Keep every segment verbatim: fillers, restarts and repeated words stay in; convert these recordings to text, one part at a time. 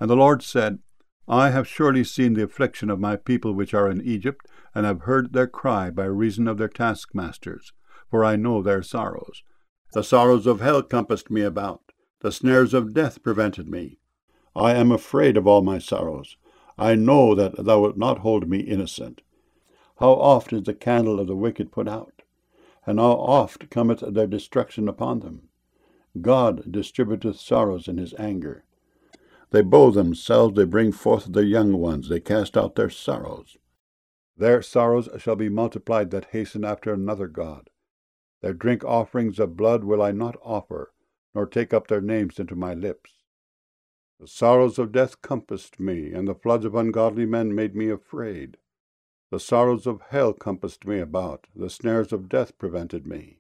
And the Lord said, I have surely seen the affliction of my people which are in Egypt, and have heard their cry by reason of their taskmasters, for I know their sorrows. The sorrows of hell compassed me about, the snares of death prevented me. I am afraid of all my sorrows. I know that thou wilt not hold me innocent. How oft is the candle of the wicked put out, and how oft cometh their destruction upon them? God distributeth sorrows in his anger. They bow themselves, they bring forth their young ones, they cast out their sorrows. Their sorrows shall be multiplied that hasten after another god. Their drink offerings of blood will I not offer, nor take up their names into my lips. The sorrows of death compassed me, and the floods of ungodly men made me afraid. The sorrows of hell compassed me about, the snares of death prevented me.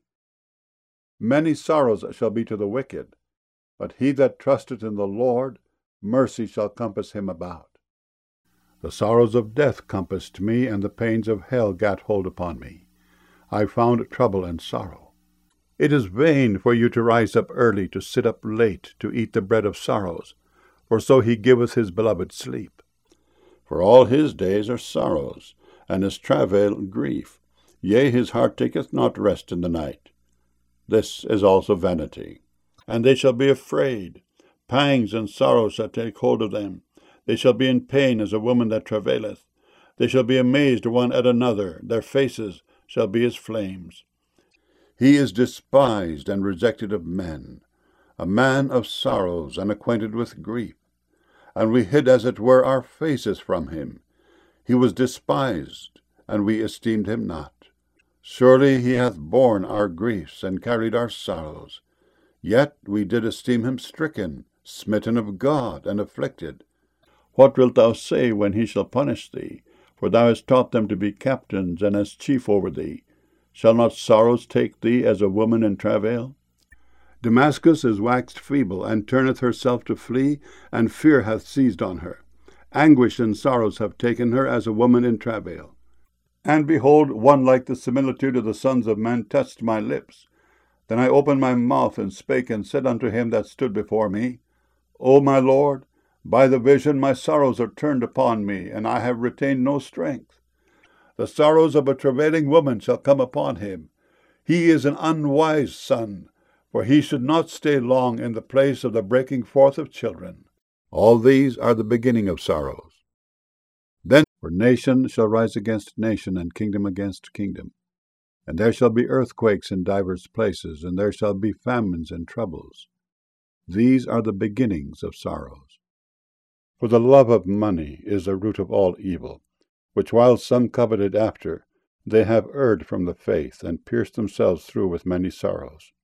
Many sorrows shall be to the wicked, but he that trusteth in the Lord, mercy shall compass him about. The sorrows of death compassed me, and the pains of hell gat hold upon me. I found trouble and sorrow. It is vain for you to rise up early, to sit up late, to eat the bread of sorrows, for so he giveth his beloved sleep. For all his days are sorrows, and his travail grief. Yea, his heart taketh not rest in the night. This is also vanity. And they shall be afraid. Pangs and sorrows shall take hold of them. They shall be in pain as a woman that travaileth. They shall be amazed one at another. Their faces shall be as flames. He is despised and rejected of men, a man of sorrows and acquainted with grief. And we hid as it were our faces from him. He was despised, and we esteemed him not. Surely he hath borne our griefs, and carried our sorrows. Yet we did esteem him stricken, smitten of God, and afflicted. What wilt thou say when he shall punish thee? For thou hast taught them to be captains, and as chief over thee. Shall not sorrows take thee as a woman in travail? Damascus is waxed feeble, and turneth herself to flee, and fear hath seized on her. Anguish and sorrows have taken her as a woman in travail. And behold, one like the similitude of the sons of men touched my lips. Then I opened my mouth, and spake, and said unto him that stood before me, O my Lord, by the vision my sorrows are turned upon me, and I have retained no strength. The sorrows of a travailing woman shall come upon him. He is an unwise son, for he should not stay long in the place of the breaking forth of children. All these are the beginning of sorrows. Then for nation shall rise against nation, and kingdom against kingdom. And there shall be earthquakes in divers places, and there shall be famines and troubles. These are the beginnings of sorrows. For the love of money is the root of all evil, which while some coveted after, they have erred from the faith, and pierced themselves through with many sorrows.